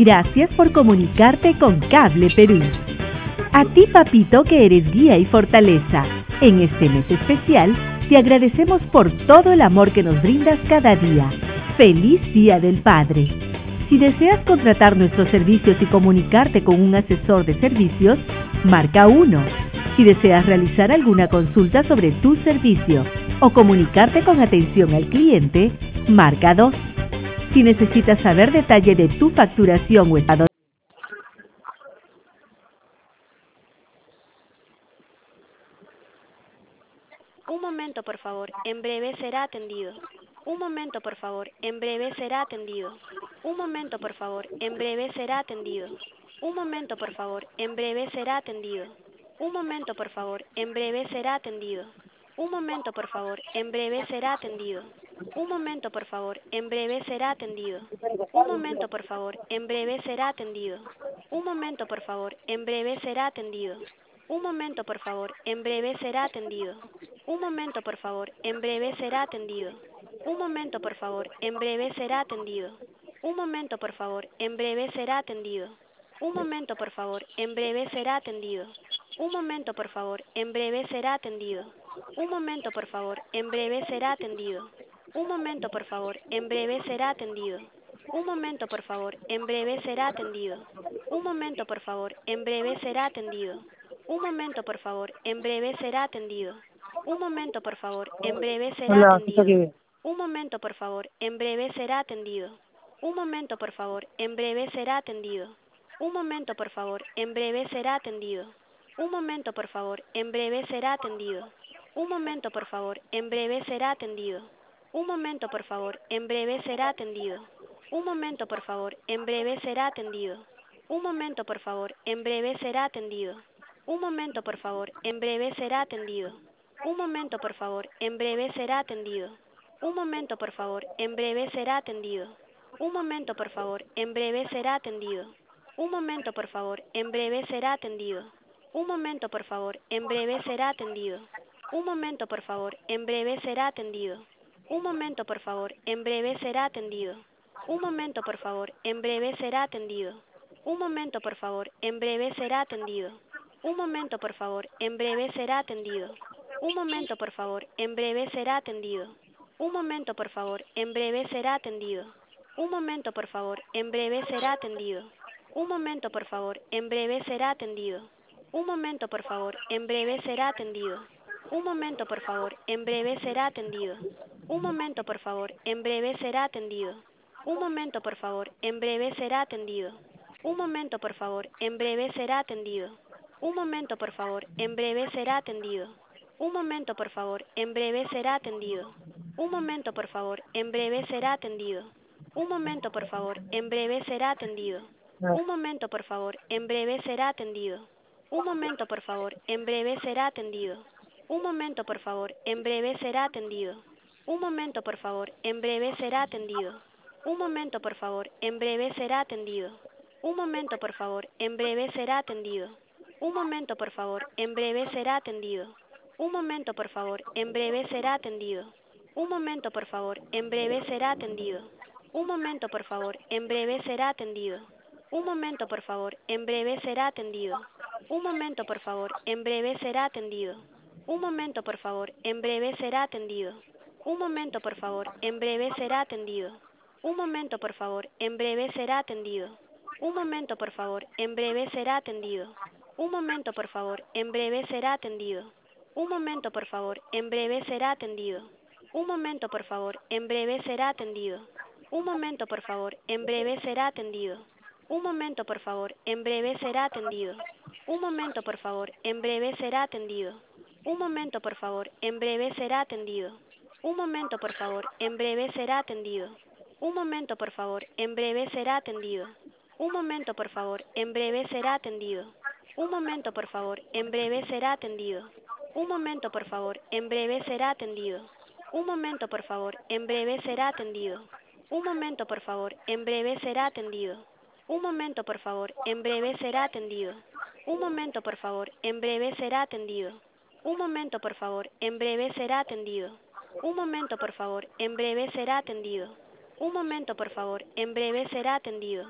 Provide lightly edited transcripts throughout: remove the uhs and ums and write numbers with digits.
Gracias por comunicarte con Cable Perú. A ti, papito, que eres guía y fortaleza. En este mes especial, te agradecemos por todo el amor que nos brindas cada día. ¡Feliz Día del Padre! Si deseas contratar nuestros servicios y comunicarte con un asesor de servicios, marca 1. Si deseas realizar alguna consulta sobre tu servicio o comunicarte con atención al cliente, marca 2. Si necesitas saber detalle de tu facturación o estado. Un momento, por favor, en breve será atendido. Un momento, por favor, en breve será atendido. Un momento, por favor, en breve será atendido. Un momento, por favor, en breve será atendido. Un momento, por favor, en breve será atendido. Un momento, por favor, en breve será atendido. Un momento, por favor, en breve será atendido. Un momento, por favor, en breve será atendido. Un momento, por favor, en breve será atendido. Un momento, por favor, en breve será atendido. Un momento, por favor, en breve será atendido. Un momento, por favor, en breve será atendido. Un momento, por favor, en breve será atendido. Un momento, por favor, en breve será atendido. Un momento, por favor, en breve será atendido. Un momento, por favor, en breve será atendido. Un momento, por favor, en breve será atendido. Un momento, por favor, en breve será atendido. Un momento, por favor, en breve será atendido. Un momento, por favor, en breve será atendido. Un momento, por favor, en breve será Hola, ¿qué está atendido. aquí? Un momento, por favor, en breve será atendido. Un momento, por favor, en breve será atendido. Un momento, por favor, en breve será atendido. Un momento, por favor, en breve será atendido. Un momento, por favor, en breve será atendido. Un momento, por favor, en breve será atendido. Un momento, por favor, en breve será atendido. Un momento, por favor, en breve será atendido. Un momento, por favor, en breve será atendido. Un momento, por favor, en breve será atendido. Un momento, por favor, en breve será atendido. Un momento, por favor, en breve será atendido. Un momento, por favor, en breve será atendido. Un momento, por favor, en breve será atendido. Un momento, por favor, en breve será atendido. Un momento, por favor, en breve será atendido. Un momento, por favor, en breve será atendido. Un momento, por favor, en breve será atendido. Un momento, por favor, en breve será atendido. Un momento, por favor, en breve será atendido. Un momento, por favor, en breve será atendido. Un momento, por favor, en breve será atendido. Un momento, por favor, en breve será atendido. Un momento, por favor, en breve será atendido. Un momento, por favor, en breve será atendido. Un momento, por favor, en breve será atendido. Un momento, por favor, en breve será atendido. Un momento, por favor, en breve será atendido. Un momento, por favor, en breve será atendido. Un momento, por favor, en breve será atendido. Un momento, por favor, en breve será atendido. Un momento, por favor, en breve será atendido. Un momento, por favor, en breve será atendido. Un momento, por favor, en breve será atendido. Un momento, por favor, en breve será atendido. Un momento, por favor, en breve será atendido. Un momento, por favor, en breve será atendido. Un momento, por favor, en breve será atendido. Un momento, por favor, en breve será atendido. Un momento, por favor, en breve será atendido. Un momento, por favor, en breve será atendido. Un momento, por favor, en breve será atendido. Un momento, por favor, en breve será atendido. Un momento, por favor, en breve será atendido. Un momento, por favor, en breve será atendido. Un momento, por favor, en breve será atendido. Un momento, por favor, en breve será atendido. Un momento, por favor, en breve será atendido. Un momento, por favor, en breve será atendido. Un momento, por favor, en breve será atendido. Un momento, por favor, en breve será atendido. Un momento, por favor, en breve será atendido. Un momento, por favor, en breve será atendido. Un momento, por favor, en breve será atendido. Un momento, por favor, en breve será atendido. Un momento, por favor, en breve será atendido. Un momento, por favor, en breve será atendido. Un momento, por favor, en breve será atendido. Un momento, por favor, en breve será atendido. Un momento, por favor, en breve será atendido. Un momento, por favor, en breve será atendido. Un momento, por favor, en breve será atendido. Un momento, por favor, en breve será atendido. Un momento, por favor, en breve será atendido. Un momento, por favor, en breve será atendido. Un momento, por favor, en breve será atendido. Un momento, por favor, en breve será atendido.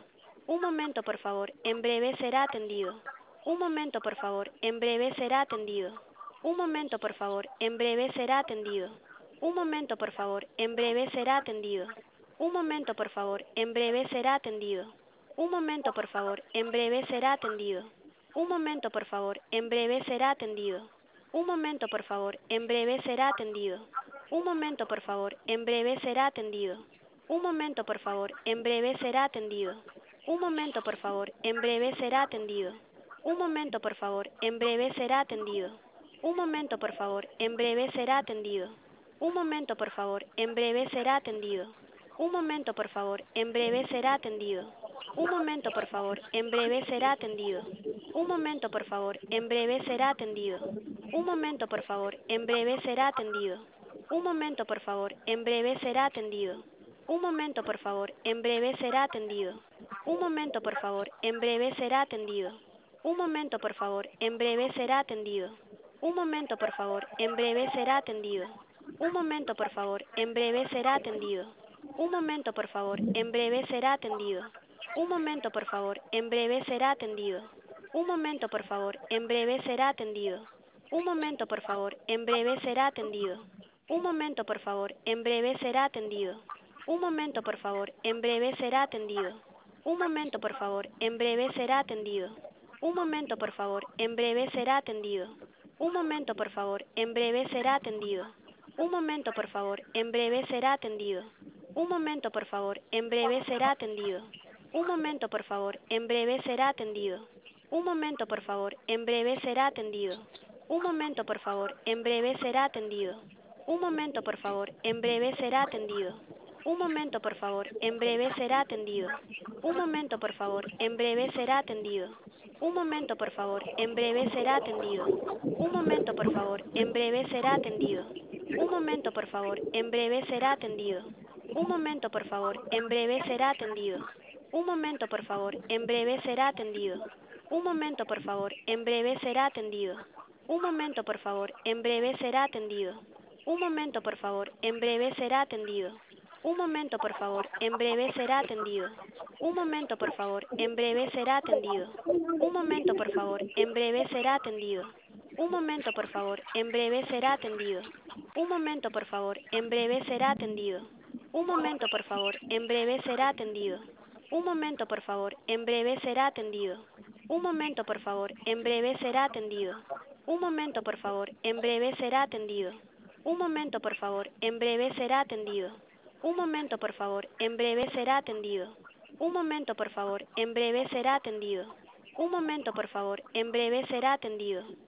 Un momento, por favor, en breve será atendido. Un momento, por favor, en breve será atendido. Un momento, por favor, en breve será atendido. Un momento, por favor, en breve será atendido. Un momento, por favor, en breve será atendido. Un momento, por favor, en breve será atendido. Un momento, por favor, en breve será atendido. Un momento, por favor, en breve será atendido. Un momento, por favor, en breve será atendido. Un momento, por favor, en breve será atendido. Un momento, por favor, en breve será atendido. Un momento, por favor, en breve será atendido. Un momento, por favor, en breve será atendido. Un momento, por favor, en breve será atendido. Un momento, por favor, en breve será atendido. Un momento, por favor, en breve será atendido. Un momento, por favor, en breve será atendido. Un momento, por favor, en breve será atendido. Un momento, por favor, en breve será atendido. Un momento, por favor, en breve será atendido. Un momento, por favor, en breve será atendido. Un momento, por favor, en breve será atendido. Un momento, por favor, en breve será atendido. Un momento, por favor, en breve será atendido. Un momento, por favor, en breve será atendido. Un momento, por favor, en breve será atendido. Un momento, por favor, en breve será atendido. Un momento, por favor, en breve será atendido. Un momento, por favor, en breve será atendido. Un momento, por favor, en breve será atendido. Un momento, por favor, en breve será atendido. Un momento, por favor, en breve será atendido. Un momento, por favor, en breve será atendido. Un momento, por favor, en breve será atendido. Un momento, por favor, en breve será atendido. Un momento, por favor, en breve será atendido. Un momento, por favor, en breve será atendido. Un momento, por favor, en breve será atendido. Un momento, por favor, en breve será atendido. Un momento, por favor, en breve será atendido. Un momento, por favor, en breve será atendido. Un momento, por favor, en breve será atendido. Un momento, por favor, en breve será atendido. Un momento, por favor, en breve será atendido. Un momento, por favor, en breve será atendido. Un momento, por favor, en breve será atendido. Un momento, por favor, en breve será atendido. Un momento, por favor, en breve será atendido. Un momento, por favor, en breve será atendido. Un momento, por favor, en breve será atendido. Un momento, por favor, en breve será atendido. Un momento, por favor, en breve será atendido. Un momento, por favor, en breve será atendido. Un momento, por favor, en breve será atendido. Un momento, por favor, en breve será atendido. Un momento, por favor, en breve será atendido. Un momento, por favor, en breve será atendido. Un momento, por favor, en breve será atendido. Un momento, por favor, en breve será atendido. Un momento, por favor, en breve será atendido. Un momento, por favor, en breve será atendido. Un momento, por favor, en breve será atendido.